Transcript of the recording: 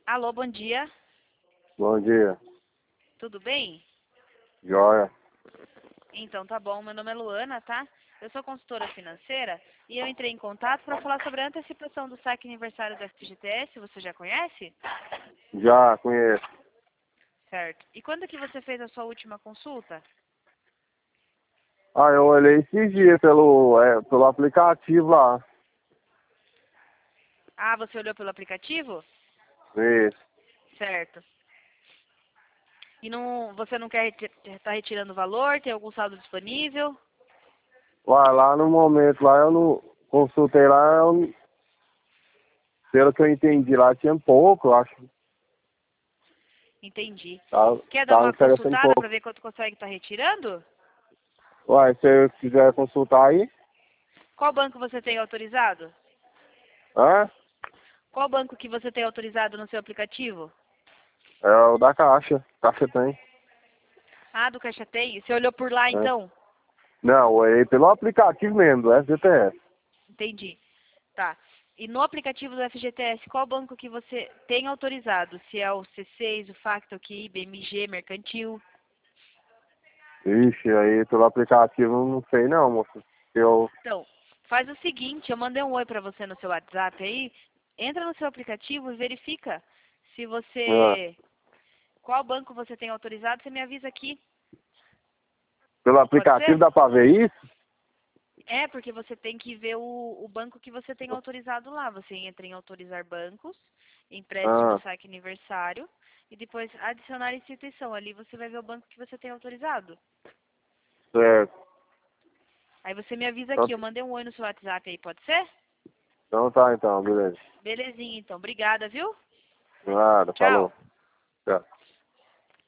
Alô, bom dia. Bom dia. Tudo bem? Joia. Então, tá bom. Meu nome é Luana, tá? Eu sou consultora financeira e eu entrei em contato para falar sobre a antecipação do saque aniversário do FGTS. Você já conhece? Já conheço. Certo. E quando que você fez a sua última consulta? Eu olhei esses dias pelo aplicativo lá. Ah, você olhou pelo aplicativo? Isso. Certo. E não, você não quer estar retirando o valor? Tem algum saldo disponível? Lá no momento lá eu não consultei lá, pelo que eu entendi lá tinha pouco, eu acho. Entendi. Tava, Quer dar tava uma oferecendo consultada pouco. para ver quanto consegue estar retirando? Se eu quiser consultar aí. Qual banco você tem autorizado? Hã? Qual banco que você tem autorizado no seu aplicativo? É o da Caixa. Caixa tem. Ah, do Caixa Tem? Você olhou por lá, É. então? Não, eu olhei pelo aplicativo mesmo, do FGTS. Entendi. Tá. E no aplicativo do FGTS, qual banco que você tem autorizado? Se é o C6, o Facto, o QI, BMG, Mercantil? Ixi, aí pelo aplicativo eu não sei não, moço. Eu. Então, faz o seguinte, eu mandei um oi pra você no seu WhatsApp aí. Entra no seu aplicativo e verifica se Ah, você... Qual banco você tem autorizado, você me avisa aqui. pelo Pode aplicativo ser? dá pra ver isso? É, porque você tem que ver o banco que você tem autorizado lá. Você entra em autorizar bancos, empréstimo Ah, saque aniversário e depois adicionar instituição. Ali você vai ver o banco que você tem autorizado. certo. Aí você me avisa Então, aqui, eu mandei um oi no seu WhatsApp aí, pode ser? então tá então, beleza. Belezinha então, obrigada, viu? Nada, Tchau. falou. Tchau.